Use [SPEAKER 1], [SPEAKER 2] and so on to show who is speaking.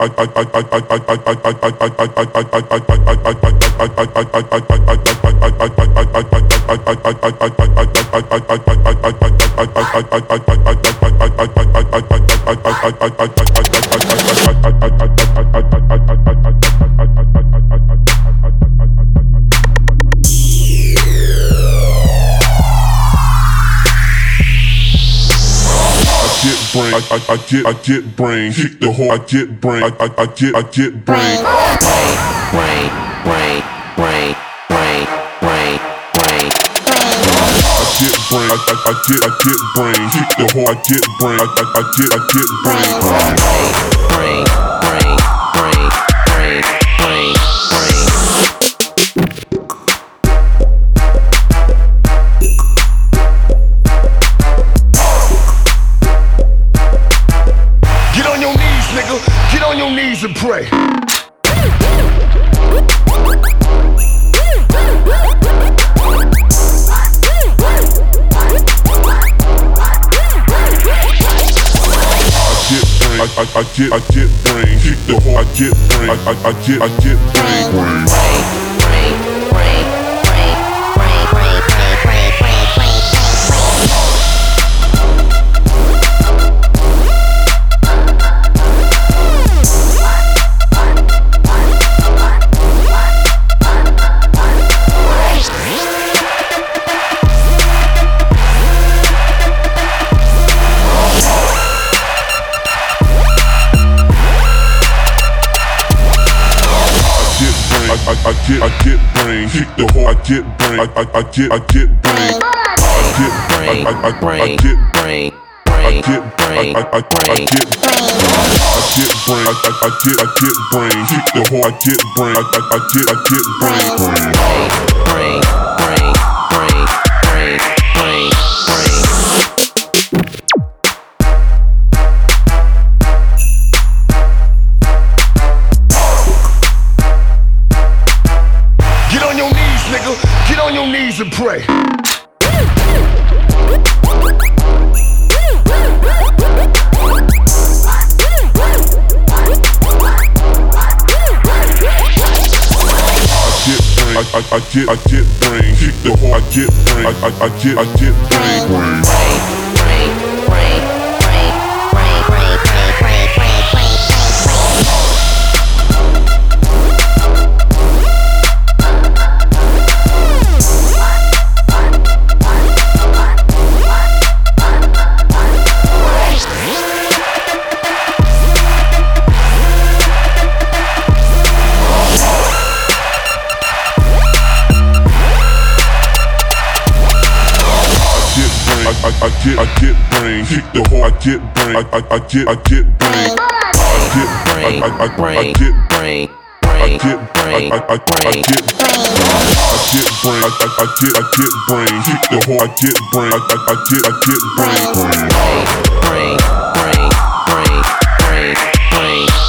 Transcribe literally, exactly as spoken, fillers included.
[SPEAKER 1] Brain, I, I, I get, I get brain. Kick the whole, I get brain. I, I, I get, I get brain.
[SPEAKER 2] Brain, brain, brain, brain, brain, brain, brain.
[SPEAKER 1] I get brain. I, I, I get, I get brain. Kick the whole, I get brain. I, I, I get, I get brain.
[SPEAKER 2] Brain, brain, brain, brain, brain, brain.
[SPEAKER 3] Get on your knees, nigga. Get on your knees and pray.
[SPEAKER 1] I, I, I get, I get brain. Kick the whole, I get brain. I, I, I get, I get brain.
[SPEAKER 2] Brain, brain, brain, brain, brain, brain, brain, brain, brain, brain,
[SPEAKER 1] I, I get, I get brain. Kick the whole, I get brain. I, I, I get, I get brain. I get brain. I, I, I, I get
[SPEAKER 2] brain,
[SPEAKER 1] I get brain. I, I, I, I get I get brain. I, I, I get, I get brain. Kick the whole, I get brain. I, I, I get, I get brain.
[SPEAKER 2] brain, brain, brain, brain, brain, brain.
[SPEAKER 3] Get on your knees, nigga. Get on your knees and pray.
[SPEAKER 1] I, I, I get, I get brain. Kick the whole, I get brain. I, I, I get, I get brain.
[SPEAKER 2] Brain, brain, brain, brain, brain, brain, brain, brain, brain, brain,
[SPEAKER 1] I, I get, I get brain. Kick the whole, I get brain. I, I, I get, I get brain. I get
[SPEAKER 2] brain,
[SPEAKER 1] I, I, I, I
[SPEAKER 2] brain,
[SPEAKER 1] get
[SPEAKER 2] brain,
[SPEAKER 1] I
[SPEAKER 2] brain,
[SPEAKER 1] get
[SPEAKER 2] brain,
[SPEAKER 1] I, I, I, I
[SPEAKER 2] brain.
[SPEAKER 1] get I get brain. I, I, I get, I get brain. Kick the whole, I get brain. I, I, I get, I get brain.
[SPEAKER 2] Brain, brain, brain, brain, brain, brain.